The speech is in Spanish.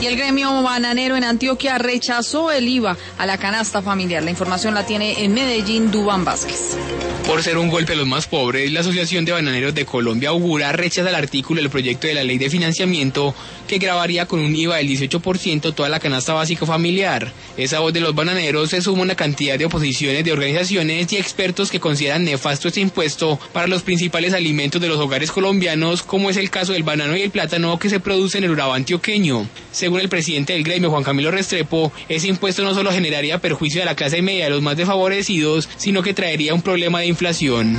Y el gremio bananero en Antioquia rechazó el IVA a la canasta familiar. La información la tiene en Medellín Duván Vázquez. Por ser un golpe a los más pobres, la Asociación de Bananeros de Colombia augura rechaza el artículo del proyecto de la ley de financiamiento que grabaría con un IVA del 18% toda la canasta básica familiar. Esa voz de los bananeros se suma una cantidad de oposiciones de organizaciones y expertos que consideran nefasto este impuesto para los principales alimentos de los hogares colombianos, como es el caso del banano y el plátano que se producen en el Urabá antioqueño. Según el presidente del gremio, Juan Camilo Restrepo, ese impuesto no solo generaría perjuicio a la clase media de los más desfavorecidos, sino que traería un problema de inflación.